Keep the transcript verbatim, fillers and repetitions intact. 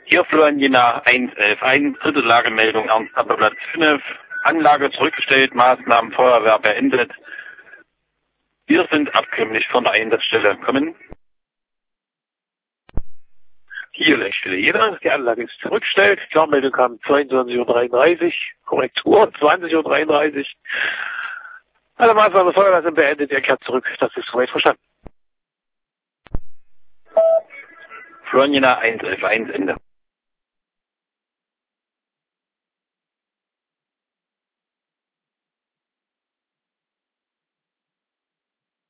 Hier Florian Jena eins elf eins, dritte Lagemeldung, Ernst-Happel-Platz fünf, Anlage zurückgestellt, Maßnahmen Feuerwehr beendet. Wir sind abkömmlich von der Einsatzstelle. Kommen. Hier Leitstelle Jena, die Anlage ist zurückgestellt, Klarmeldung kam zweiundzwanzig Uhr dreiunddreißig, Korrektur zwanzig Uhr dreiunddreißig. Alle Maßnahmen der Feuerwehr sind beendet, er kehrt zurück, das ist soweit verstanden. Florian Jena eins elf eins, Ende.